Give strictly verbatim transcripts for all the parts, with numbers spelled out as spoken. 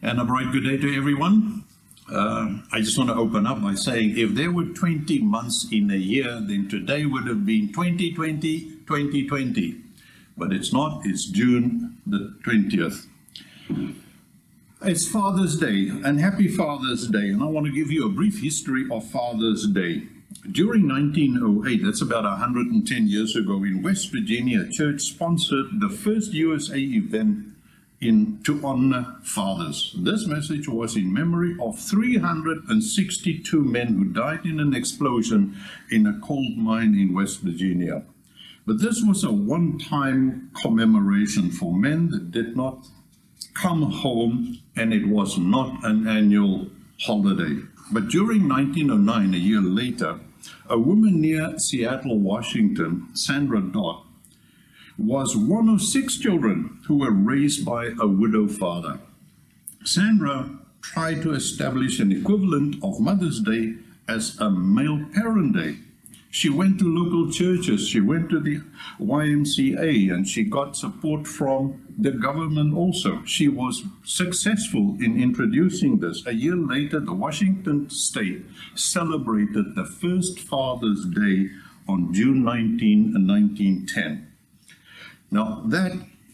And a bright good day to everyone. Uh, I just want to open up by saying if there were twenty months in a year, then today would have been twenty twenty, twenty twenty. But it's not, it's June the twentieth. It's Father's Day, and happy Father's Day. And I want to give you a brief history of Father's Day. During nineteen oh eight, that's about one hundred ten years ago, in West Virginia, a church sponsored the first U S A event in to honor fathers. This message was in memory of three hundred sixty-two men who died in an explosion in a coal mine in West Virginia. But this was a one-time commemoration for men that did not come home, and it was not an annual holiday. But during nineteen oh nine, a year later, a woman near Seattle, Washington, Sandra Dodd, was one of six children who were raised by a widow father. Sandra tried to establish an equivalent of Mother's Day as a male parent day. She went to local churches, she went to the Y M C A, and she got support from the government also. She was successful in introducing this. A year later, the Washington state celebrated the first Father's Day on June nineteenth, nineteen ten. Now, that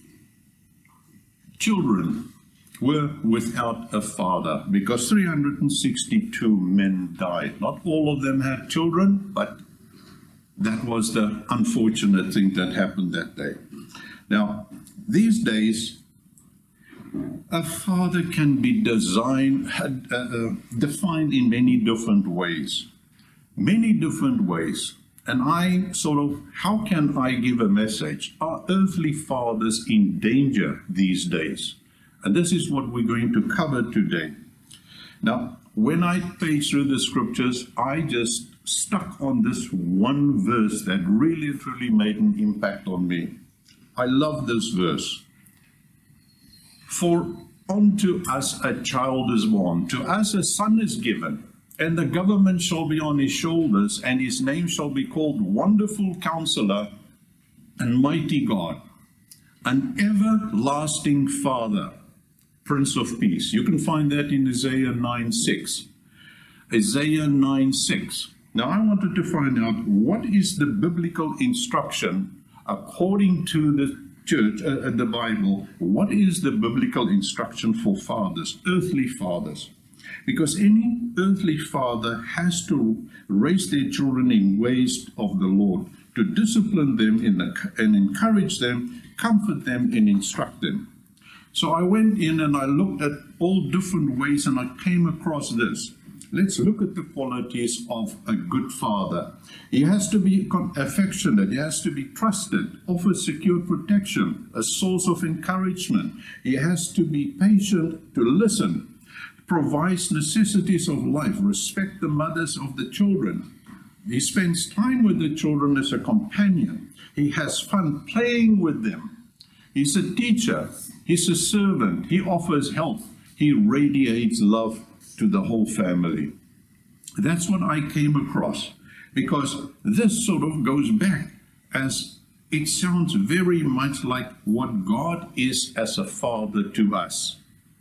children were without a father because three hundred sixty-two men died. Not all of them had children, but that was the unfortunate thing that happened that day. Now, these days, a father can be designed, uh, uh, defined in many different ways. Many different ways. And I sort of, how can I give a message? Are earthly fathers in danger these days? And this is what we're going to cover today. Now, when I page through the scriptures, I just stuck on this one verse that really, truly made an impact on me. I love this verse. For unto us a child is born, to us a son is given, and the government shall be on his shoulders, and his name shall be called Wonderful Counselor and Mighty God, an everlasting Father, Prince of Peace. You can find that in Isaiah nine six. Isaiah nine six. Now I wanted to find out what is the biblical instruction according to the church, uh, the Bible. What is the biblical instruction for fathers, earthly fathers? Because any earthly father has to raise their children in ways of the Lord, to discipline them in the, and encourage them, comfort them, and instruct them. So I went in and I looked at all different ways, and I came across this. Let's look at the qualities of a good father. He has to be affectionate. He has to be trusted, offer secure protection, a source of encouragement. He has to be patient, to listen, provides necessities of life, respect the mothers of the children. He spends time with the children as a companion. He has fun playing with them. He's a teacher. He's a servant. He offers help. He radiates love to the whole family. That's what I came across, because this sort of goes back, as it sounds very much like what God is as a father to us.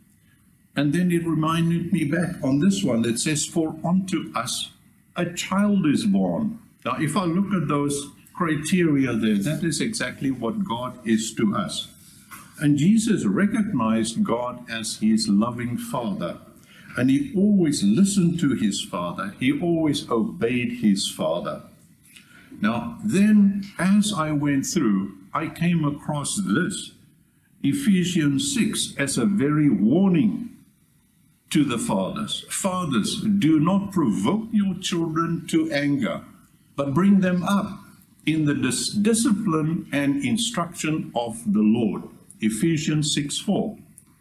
And then it reminded me back on this one that says, for unto us a child is born. Now, if I look at those criteria there, that is exactly what God is to us. And Jesus recognized God as his loving Father. And he always listened to his Father. He always obeyed his Father. Now, then, as I went through, I came across this, Ephesians six, as a very warning to the fathers. Fathers, do not provoke your children to anger, but bring them up in the dis- discipline and instruction of the Lord. Ephesians six four.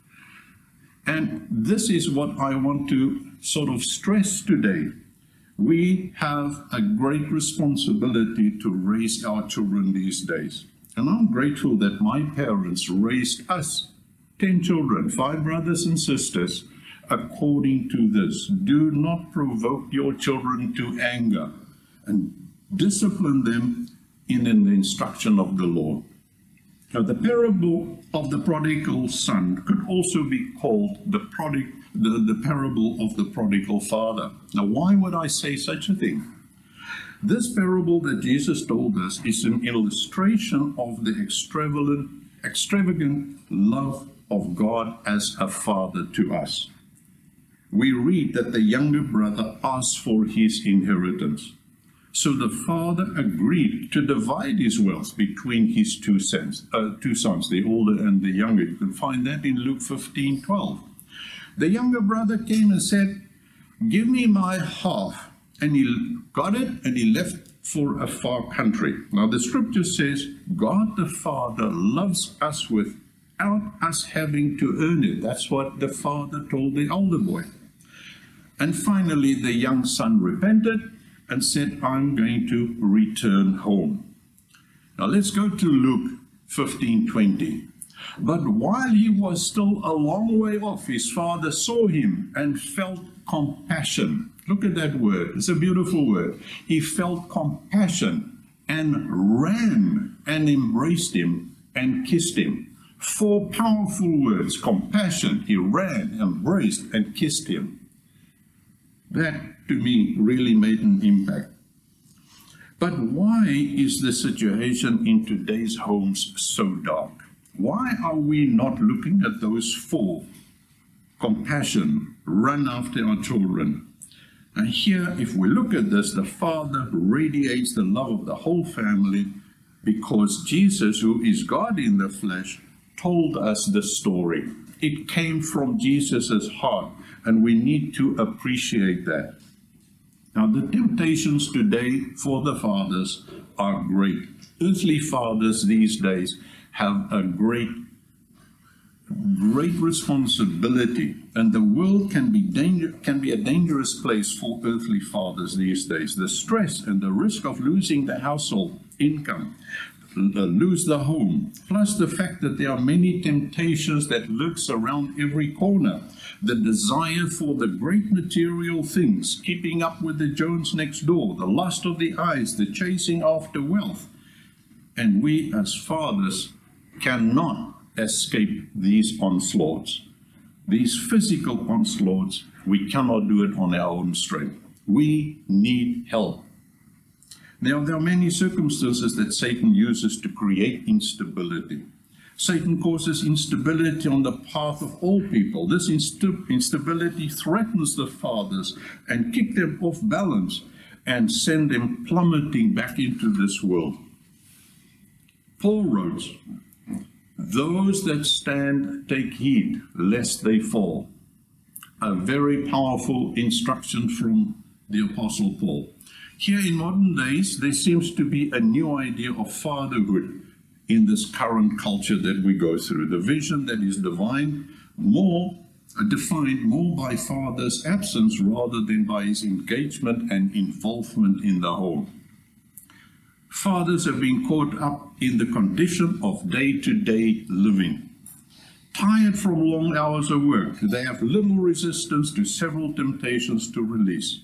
And this is what I want to sort of stress today. We have a great responsibility to raise our children these days. And I'm grateful that my parents raised us, ten children, five brothers and sisters, according to this. Do not provoke your children to anger, and discipline them in an instruction of the Lord. Now, the parable of the prodigal son could also be called the, prodig- the, the parable of the prodigal father. Now, why would I say such a thing? This parable that Jesus told us is an illustration of the extravagant, extravagant love of God as a father to us. We read that the younger brother asked for his inheritance. So the father agreed to divide his wealth between his two sons, uh, two sons, the older and the younger. You can find that in Luke fifteen twelve. The younger brother came and said, "Give me my half." And he got it, and he left for a far country. Now the scripture says, God the Father loves us without us having to earn it. That's what the father told the older boy. And finally, the young son repented and said, I'm going to return home. Now let's go to Luke fifteen twenty. But while he was still a long way off, his father saw him and felt compassion. Look at that word. It's a beautiful word. He felt compassion and ran and embraced him and kissed him. Four powerful words. Compassion. He ran, embraced, and kissed him. That, to me, really made an impact. But why is the situation in today's homes so dark? Why are we not looking at those four? Compassion, run after our children. And here, if we look at this, the Father radiates the love of the whole family because Jesus, who is God in the flesh, told us the story. It came from Jesus' heart, and we need to appreciate that. Now, the temptations today for the fathers are great. Earthly fathers these days have a great, great responsibility, and the world can be danger, can be a dangerous place for earthly fathers these days. The stress and the risk of losing the household income, lose the home, plus the fact that there are many temptations that lurks around every corner. The desire for the great material things, keeping up with the Jones next door, the lust of the eyes, the chasing after wealth. And we as fathers cannot escape these onslaughts. These physical onslaughts, we cannot do it on our own strength. We need help. Now, there are many circumstances that Satan uses to create instability. Satan causes instability on the path of all people. This inst- instability threatens the fathers and kicks them off balance and send them plummeting back into this world. Paul wrote, "Those that stand take heed lest they fall." A very powerful instruction from the Apostle Paul. Here in modern days, there seems to be a new idea of fatherhood in this current culture that we go through. The vision that is divine, more uh, defined more by father's absence rather than by his engagement and involvement in the home. Fathers have been caught up in the condition of day-to-day living. Tired from long hours of work, they have little resistance to several temptations to release.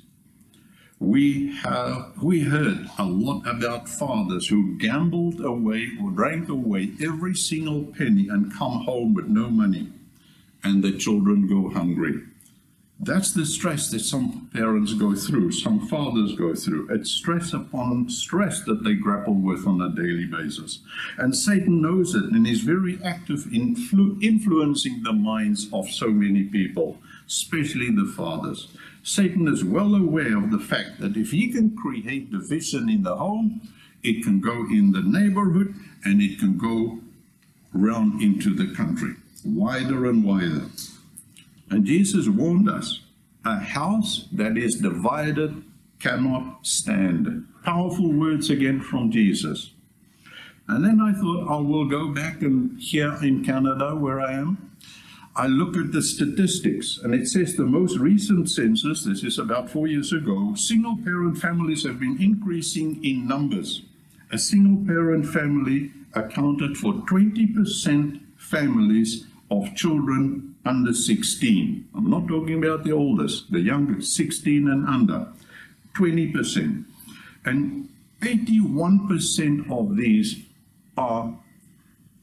We have we heard a lot about fathers who gambled away or drank away every single penny and come home with no money, and the children go hungry. That's the stress that some parents go through, some fathers go through. It's stress upon stress that they grapple with on a daily basis. And Satan knows it and is very active in influ- influencing the minds of so many people, especially the fathers. Satan is well aware of the fact that if he can create division in the home, it can go in the neighborhood and it can go round into the country, wider and wider. And Jesus warned us, a house that is divided cannot stand. Powerful words again from Jesus. And then I thought, I will go back and here in Canada where I am, I look at the statistics, and it says the most recent census, this is about four years ago, single-parent families have been increasing in numbers. A single-parent family accounted for twenty percent families of children under sixteen. I'm not talking about the oldest, the youngest, sixteen and under, twenty percent. And eighty-one percent of these are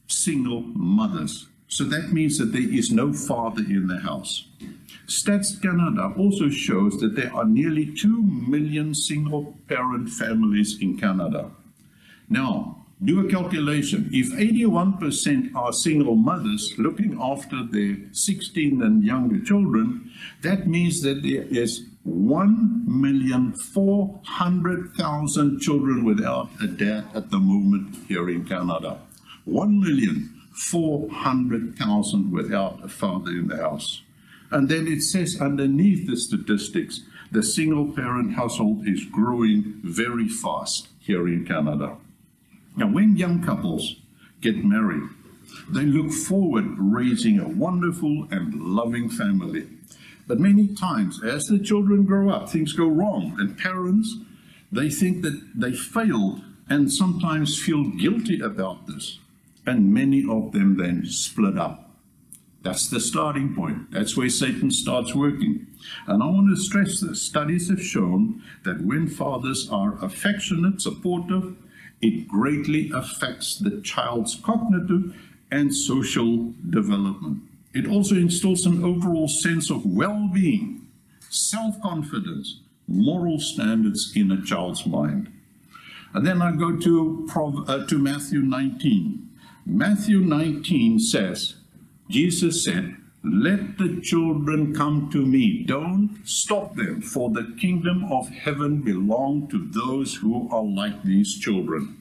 single mothers. So that means that there is no father in the house. Stats Canada also shows that there are nearly two million single-parent families in Canada. Now, do a calculation. If eighty-one percent are single mothers looking after their sixteen and younger children, that means that there is one million four hundred thousand children without a dad at the moment here in Canada. one million four hundred thousand without a father in the house. And then it says underneath the statistics, the single-parent household is growing very fast here in Canada. Now, when young couples get married, they look forward to raising a wonderful and loving family. But many times, as the children grow up, things go wrong, and parents, they think that they failed and sometimes feel guilty about this. And many of them then split up. That's the starting point. That's where Satan starts working. And I want to stress this. Studies have shown that when fathers are affectionate, supportive, it greatly affects the child's cognitive and social development. It also instills an overall sense of well-being, self-confidence, moral standards in a child's mind. And then I go to, uh, to Matthew nineteen. Matthew nineteen says, Jesus said, "Let the children come to me. Don't stop them, for the kingdom of heaven belongs to those who are like these children."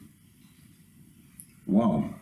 Wow.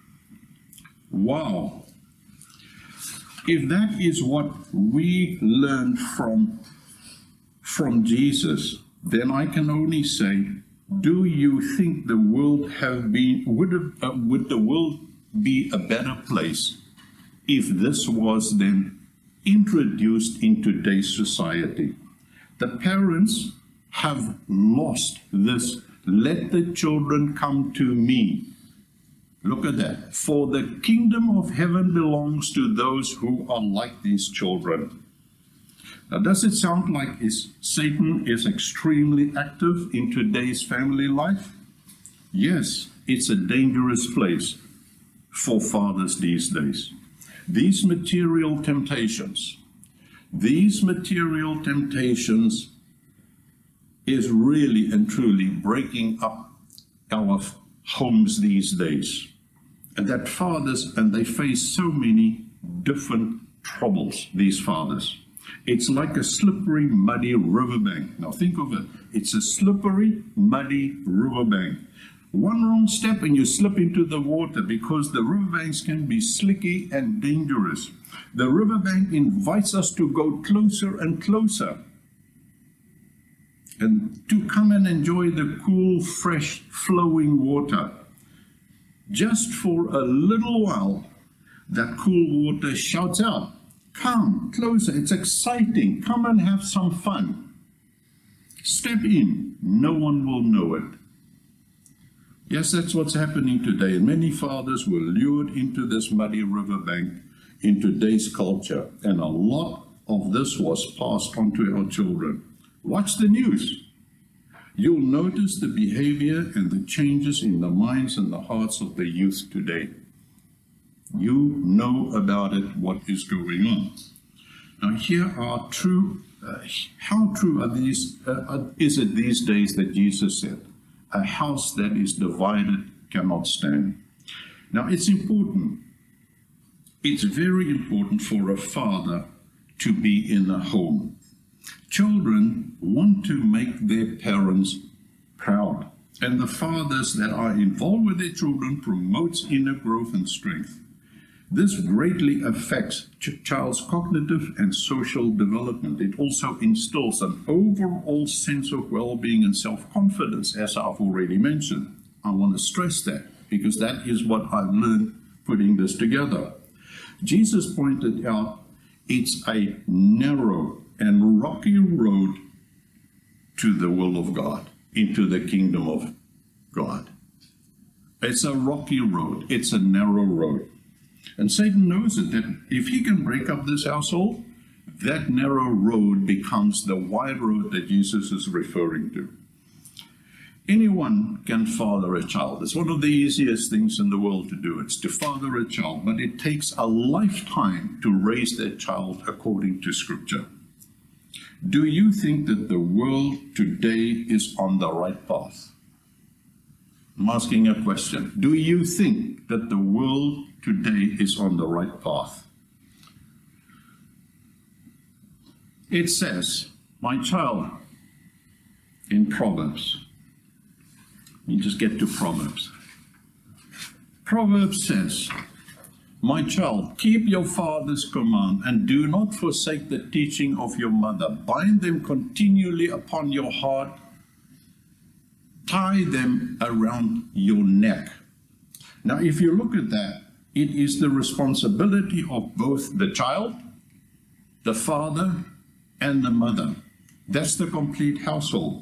Wow. If that is what we learned from, from Jesus, then I can only say, do you think the world have been, would, have, uh, would the world be a better place if this was then introduced in today's society? The parents have lost this, "Let the children come to me." Look at that. For the kingdom of heaven belongs to those who are like these children. Now, does it sound like is Satan is extremely active in today's family life? Yes, it's a dangerous place for fathers these days. These material temptations, these material temptations is really and truly breaking up our homes these days. And that fathers, and they face so many different troubles, these fathers. It's like a slippery, muddy riverbank. Now think of it. It's a slippery, muddy riverbank. One wrong step and you slip into the water, because the riverbanks can be slicky and dangerous. The riverbank invites us to go closer and closer, and to come and enjoy the cool, fresh, flowing water. Just for a little while, that cool water shouts out, "Come closer, it's exciting, come and have some fun." Step in, no one will know it. Yes, that's what's happening today. Many fathers were lured into this muddy riverbank in today's culture, and a lot of this was passed on to our children. Watch the news. You'll notice the behavior and the changes in the minds and the hearts of the youth today. You know about it, what is going on. Now here are true, uh, how true are these, uh, is it these days that Jesus said, "A house that is divided cannot stand." Now it's important, it's very important for a father to be in a home. Children want to make their parents proud, and the fathers that are involved with their children promotes inner growth and strength. This greatly affects ch- child's cognitive and social development. It also instills an overall sense of well-being and self-confidence, as I've already mentioned. I want to stress that, because that is what I've learned putting this together. Jesus pointed out it's a narrow and rocky road to the will of God, into the kingdom of God. It's a rocky road. It's a narrow road. And Satan knows it, that if he can break up this household, that narrow road becomes the wide road that Jesus is referring to. Anyone can father a child. It's one of the easiest things in the world to do. It's to father a child, but it takes a lifetime to raise that child according to Scripture. Do you think that the world today is on the right path? I'm asking a question. Do you think that the world today is on the right path? It says, my child, in Proverbs. You just get to Proverbs. Proverbs says, my child, keep your father's command and do not forsake the teaching of your mother. Bind them continually upon your heart. Tie them around your neck. Now, if you look at that, it is the responsibility of both the child, the father, and the mother. That's the complete household.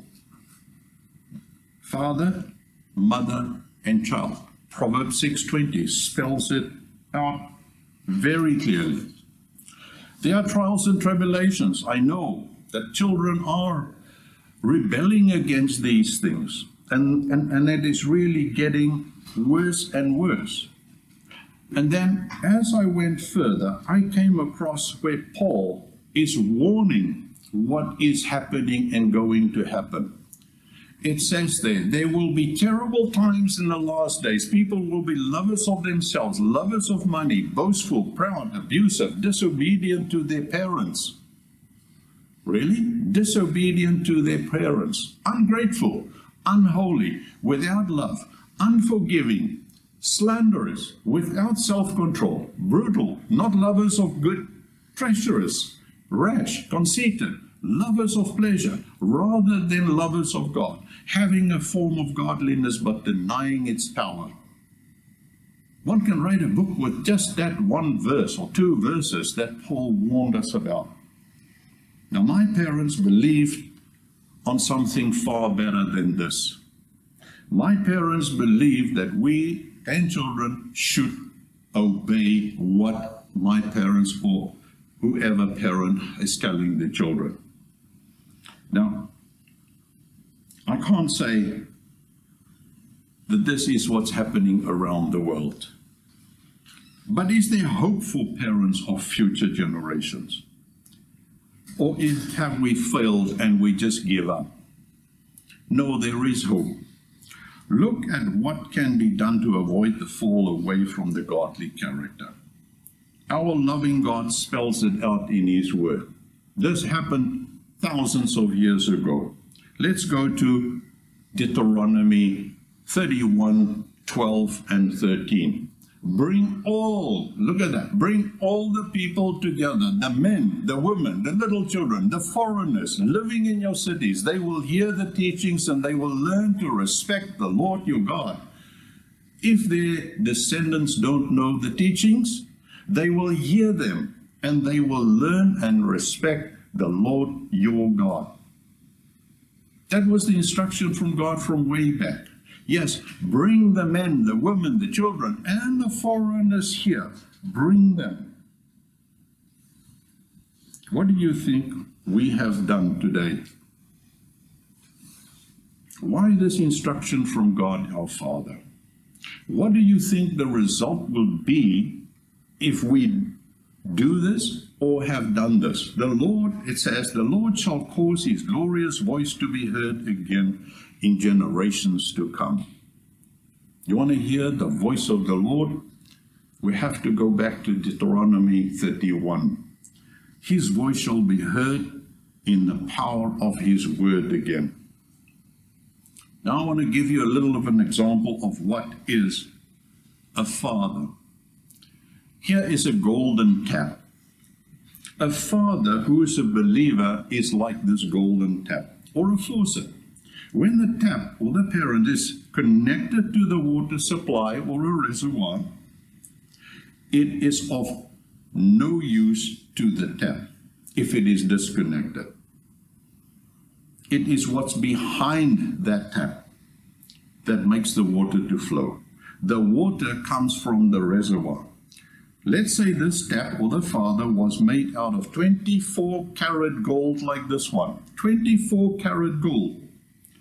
Father, mother, and child. Proverbs six twenty spells it out very clearly. There are trials and tribulations. I know that children are rebelling against these things, and, and, and it is really getting worse and worse. And then, as I went further, I came across where Paul is warning what is happening and going to happen. It says there, there will be terrible times in the last days. People will be lovers of themselves, lovers of money, boastful, proud, abusive, disobedient to their parents. Really? Disobedient to their parents, ungrateful, unholy, without love, unforgiving, slanderous, without self-control, brutal, not lovers of good, treacherous, rash, conceited, lovers of pleasure rather than lovers of God, having a form of godliness but denying its power. One can write a book with just that one verse or two verses that Paul warned us about. Now, my parents believed on something far better than this. My parents believed that we and children should obey what my parents or whoever parent is telling the children. Now, I can't say that this is what's happening around the world. But is there hope for parents of future generations? Or is, have we failed and we just give up? No, there is hope. Look at what can be done to avoid the fall away from the godly character. Our loving God spells it out in His Word. This happened thousands of years ago. Let's go to Deuteronomy thirty-one, twelve and thirteen. Bring all, look at that, bring all the people together, the men, the women, the little children, the foreigners living in your cities. They will hear the teachings and they will learn to respect the Lord your God. If their descendants don't know the teachings, they will hear them and they will learn and respect the Lord your God. That was the instruction from God from way back. Yes, bring the men, the women, the children, and the foreigners here. Bring them. What do you think we have done today? Why this instruction from God our Father? What do you think the result will be if we do this or have done this? The Lord, it says, the Lord shall cause His glorious voice to be heard again in generations to come. You want to hear the voice of the Lord? We have to go back to Deuteronomy thirty-one. His voice shall be heard in the power of His word again. Now I want to give you a little of an example of what is a father. Here is a golden tap. A father who is a believer is like this golden tap, or a faucet. When the tap or the parent is connected to the water supply or a reservoir, it is of no use to the tap if it is disconnected. It is what's behind that tap that makes the water to flow. The water comes from the reservoir. Let's say this tap or the father was made out of twenty-four karat gold like this one. twenty-four karat gold.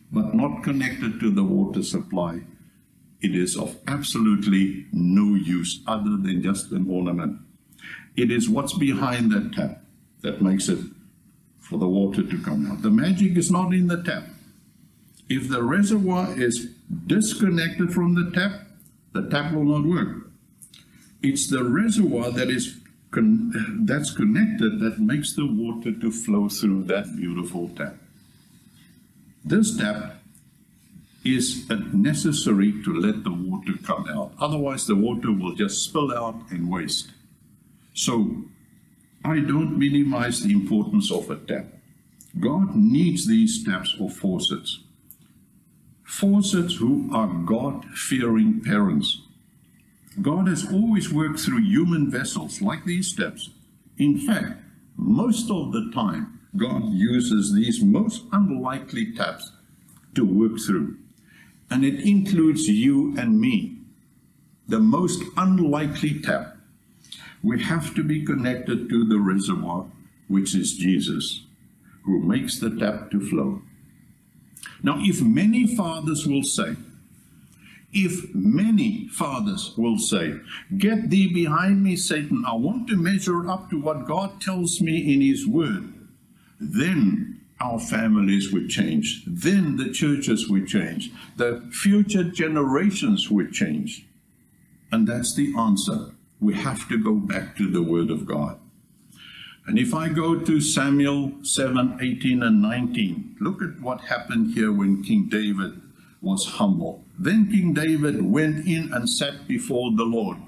but not connected to the water supply, it is of absolutely no use other than just an ornament. It is what's behind that tap that makes it for the water to come out. The magic is not in the tap. If the reservoir is disconnected from the tap, the tap will not work. It's the reservoir that is con that's connected that makes the water to flow through that beautiful tap. This tap is necessary to let the water come out. Otherwise, the water will just spill out and waste. So, I don't minimize the importance of a tap. God needs these taps or faucets. Faucets who are God-fearing parents. God has always worked through human vessels like these taps. In fact, most of the time, God uses these most unlikely taps to work through. And it includes you and me, the most unlikely tap. We have to be connected to the reservoir, which is Jesus, who makes the tap to flow. Now, if many fathers will say, if many fathers will say, "Get thee behind me, Satan, I want to measure up to what God tells me in his word," then our families would change. Then the churches would change. The future generations would change. And that's the answer. We have to go back to the Word of God. And if I go to Samuel seven, eighteen and nineteen, look at what happened here when King David was humble. Then King David went in and sat before the Lord.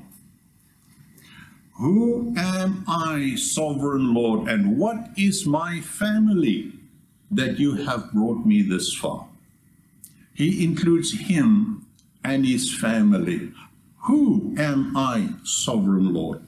"Who am I, sovereign Lord, and what is my family that you have brought me this far?" He includes him and his family. Who am I, sovereign Lord?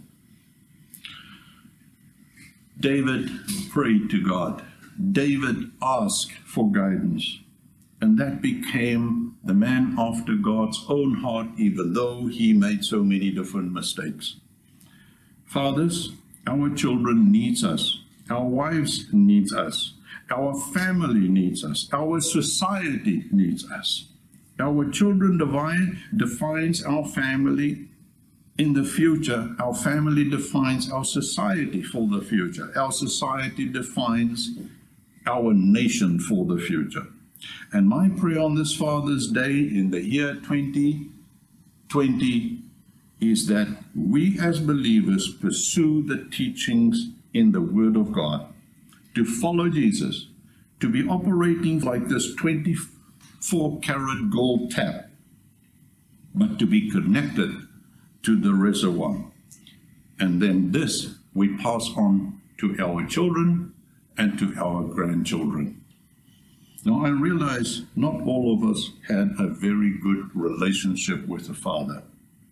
David prayed to God. David asked for guidance. And that became the man after God's own heart, even though he made so many different mistakes. Fathers, our children needs us. Our wives needs us. Our family needs us. Our society needs us. Our children divine, defines our family in the future. Our family defines our society for the future. Our society defines our nation for the future. And my prayer on this Father's Day in the year twenty twenty is that we as believers pursue the teachings in the Word of God, to follow Jesus, to be operating like this twenty-four karat gold tap, but to be connected to the reservoir. And then this we pass on to our children and to our grandchildren. Now, I realize not all of us had a very good relationship with the Father.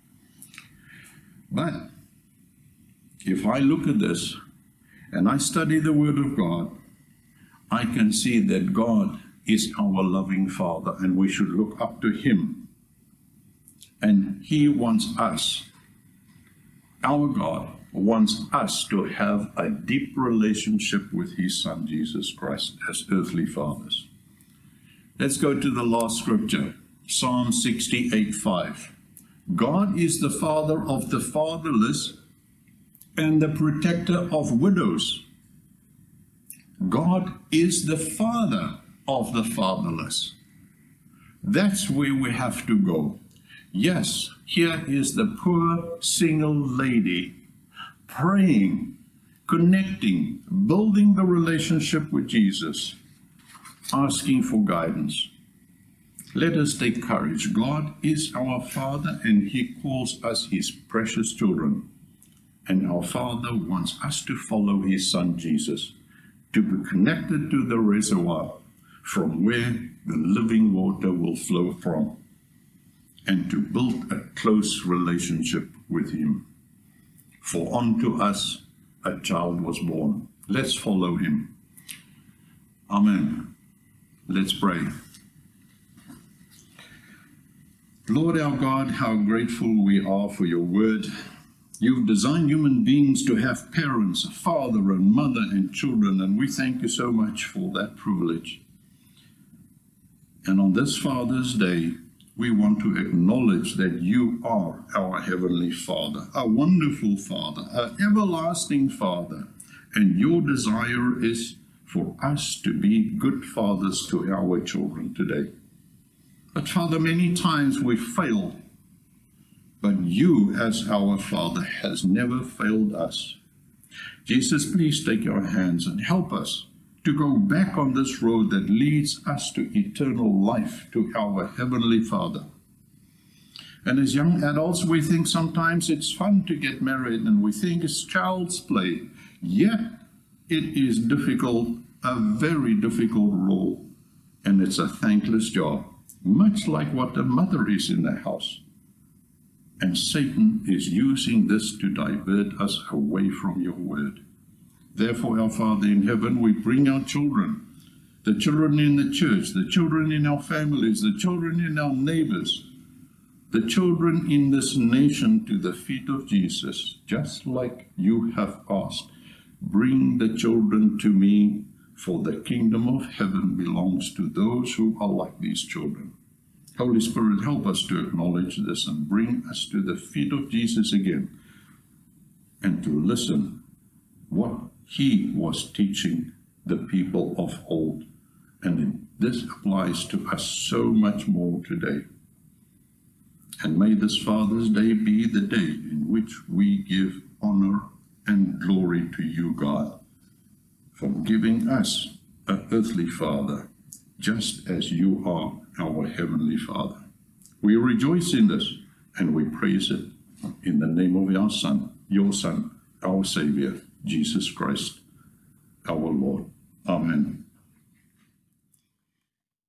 But if I look at this and I study the Word of God, I can see that God is our loving Father and we should look up to Him. And He wants us, our God, wants us to have a deep relationship with His Son, Jesus Christ, as earthly fathers. Let's go to the last scripture, Psalm sixty-eight, five. God is the Father of the fatherless and the protector of widows. God is the Father of the fatherless. That's where we have to go. Yes, here is the poor single lady praying, connecting, building the relationship with Jesus, asking for guidance. Let us take courage. God is our Father and He calls us His precious children. And our Father wants us to follow His Son Jesus, to be connected to the reservoir from where the living water will flow from, and to build a close relationship with Him. For unto us a child was born. Let's follow Him. Amen. Let's pray. Lord our God, how grateful we are for your word. You've designed human beings to have parents, a father and mother and children, and we thank you so much for that privilege. And on this Father's Day, we want to acknowledge that you are our Heavenly Father, a wonderful Father, an everlasting Father. And your desire is for us to be good fathers to our children today. But Father, many times we fail. But you, as our Father, has never failed us. Jesus, please take our hands and help us to go back on this road that leads us to eternal life, to our Heavenly Father. And as young adults, we think sometimes it's fun to get married, and we think it's child's play. Yet, it is difficult, a very difficult role, and it's a thankless job, much like what a mother is in the house. And Satan is using this to divert us away from your word. Therefore, our Father in heaven, we bring our children, the children in the church, the children in our families, the children in our neighbors, the children in this nation to the feet of Jesus, just like you have asked. Bring the children to me, for the kingdom of heaven belongs to those who are like these children. Holy Spirit, help us to acknowledge this and bring us to the feet of Jesus again, and to listen what he was teaching the people of old. And this applies to us so much more today. And may this Father's Day be the day in which we give honor and glory to you, God, for giving us an earthly Father, just as you are our Heavenly Father. We rejoice in this, and we praise it in the name of our Son, your Son, our Savior, Jesus Christ, our Lord. Amen.